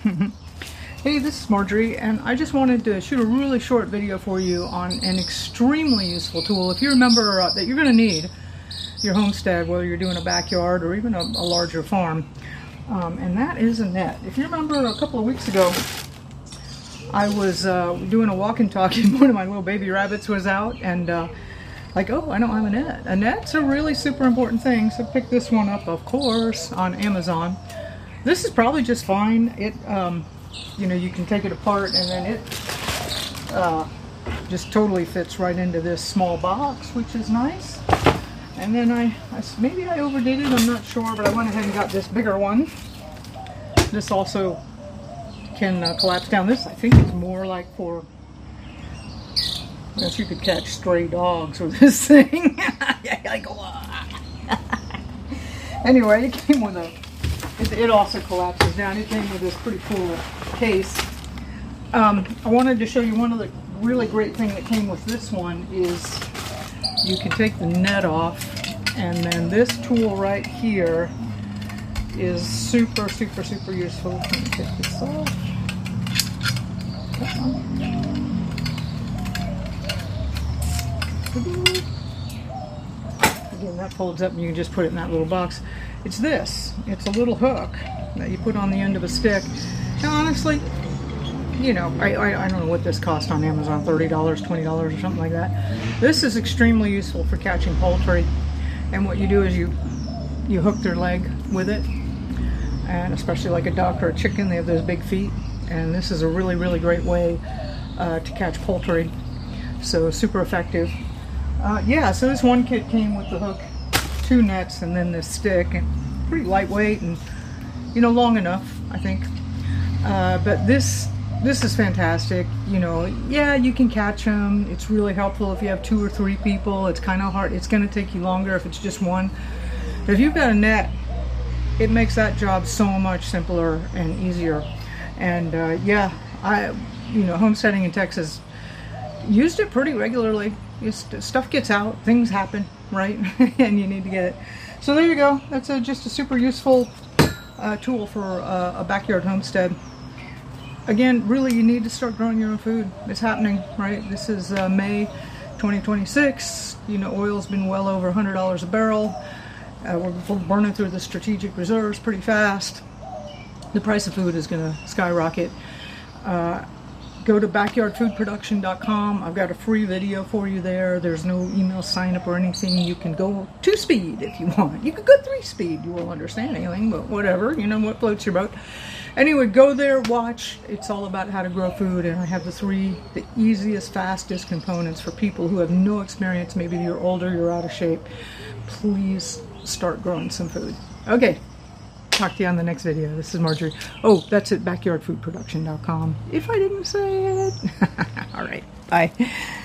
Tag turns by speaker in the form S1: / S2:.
S1: Hey, this is Marjorie, and I just wanted to shoot a really short video for you on an extremely useful tool. If you remember that you're going to need your homestead, whether you're doing a backyard or even a larger farm, and that is a net. If you remember a couple of weeks ago, I was doing a walk and talk, and one of my little baby rabbits was out, and like, oh, I don't have a net. A net's a really super important thing, so pick this one up, of course, on Amazon. This is probably just fine. It, you know, you can take it apart, and then it just totally fits right into this small box, which is nice. And then maybe I overdid it, I'm not sure, but I went ahead and got this bigger one. This also can collapse down. This, I think, is more like for, I guess you could catch stray dogs with this thing. Like, anyway, it came with a, it also collapses down. It came with this pretty cool case. I wanted to show you one of the really great thing that came with this one is you can take the net off, and then this tool right here is super, super, super useful. Let me take this off. Again, that folds up and you can just put it in that little box. It's this. It's a little hook that you put on the end of a stick. Now, honestly, you know, I don't know what this cost on Amazon, $30, $20 or something like that. This is extremely useful for catching poultry. And what you do is you hook their leg with it. And especially like a duck or a chicken, they have those big feet. And this is a really, really great way to catch poultry. So super effective. Yeah, so this one kit came with the hook, 2 nets, and then this stick, and pretty lightweight and, you know, long enough, I think. But this is fantastic. You know, yeah, you can catch them. It's really helpful if you have 2 or 3 people. It's kind of hard. It's going to take you longer if it's just one. But if you've got a net, it makes that job so much simpler and easier. And yeah, you know, homesteading in Texas, used it pretty regularly. Stuff gets out, things happen, right? And you need to get it. So there you go. That's just a super useful tool for a backyard homestead. Again, really, you need to start growing your own food. It's happening, right? This is May 2026. You know, oil's been well over $100 a barrel. We're burning through the strategic reserves pretty fast. The price of food is going to skyrocket. Go to backyardfoodproduction.com. I've got a free video for you there. There's no email sign up or anything. You can go 2-speed if you want. You could go 3-speed. You won't understand anything, but whatever. You know what floats your boat. Anyway, go there, watch. It's all about how to grow food, and I have the easiest, fastest components for people who have no experience. Maybe you're older, you're out of shape. Please start growing some food. Okay. Talk to you on the next video. This is Marjorie. Oh, that's at backyardfoodproduction.com. If I didn't say it. All right. Bye.